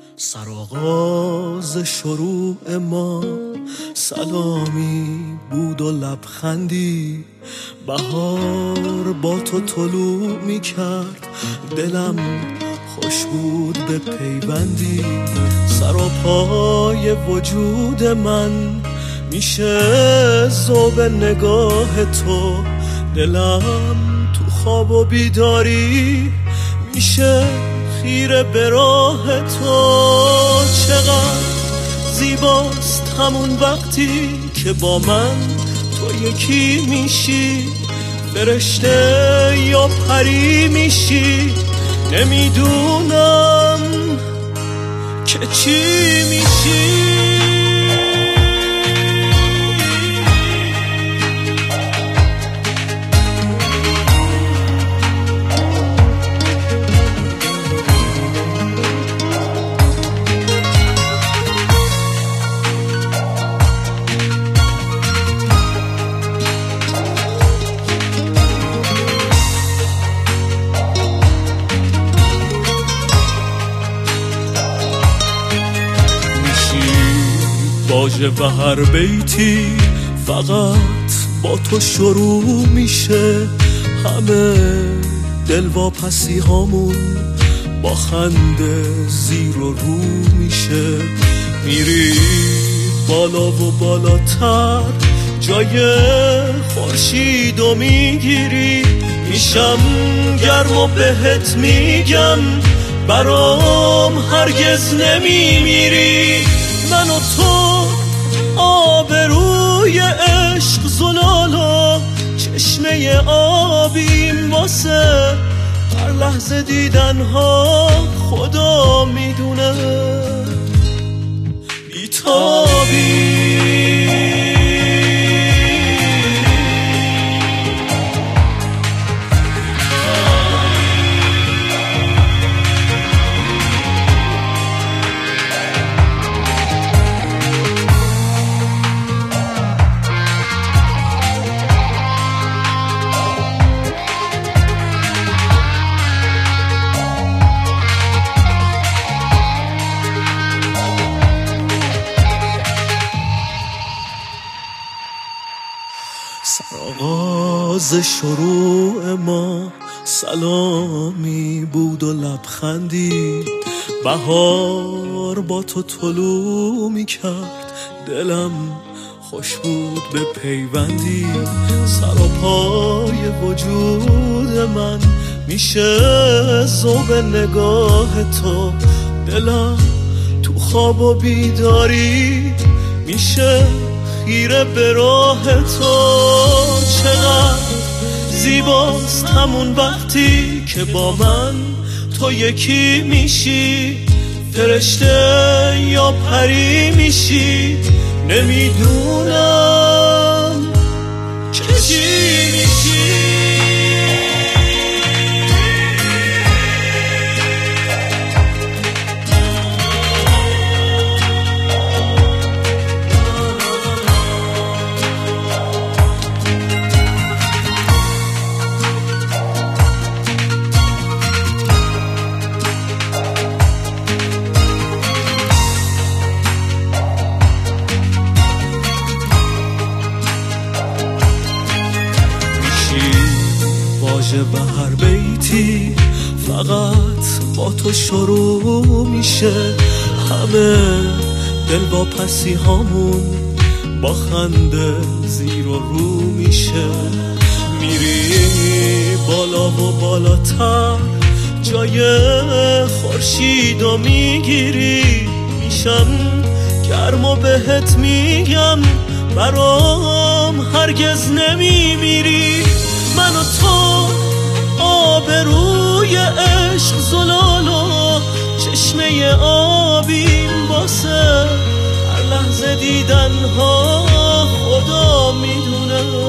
سرآغاز شروع ما سلامی بود و لبخندی، بهار با تو طلوع می کرد، دلم خوش بود به پیوندی. سر و پای وجود من میشه ذوب نگاه تو، دلم تو خواب و بیداری میشه خیره به راه تو. چقدر زیباست همون وقتی که با من تو یکی میشی، فرشته یا پری میشی، نمیدونم که چی میشی. باجه و هر بیتی فقط با تو شروع میشه، همه دلواپسی هامون با خنده زیر و رو میشه. میری بالا و بالاتر جای خورشید و میگیری، میشم گرم و بهت میگم برام هرگز نمیمیری. من و تو آبروی عشق زلالا، چشمه آبیم واسه هر لحظه دیدنها، خدا میدونه بیتابی. سرآغاز شروع ما سلامی بود و لبخندی، بهار با تو طلوع می کرد، دلم خوش بود به پیوندی. سر و پای وجود من میشه ذوب نگاه تو، دلم تو خواب و بیداری میشه خیره به راه تو. چقدر زیباست همون وقتی که با من تو یکی میشی، فرشته یا پری میشی، نمیدونم که چی میشی. باجه و هر بیتی فقط با تو شروع میشه، همه دلواپسی هامون با خنده زیر و رو میشه. میری بالا و بالاتر جای خورشید و میگیری، میشم گرم و بهت میگم برام هرگز نمیمیری. من و تو آبروی عشق زلالا، چشمه آبیم واسه هر لحظه دیدنها، خدا میدونه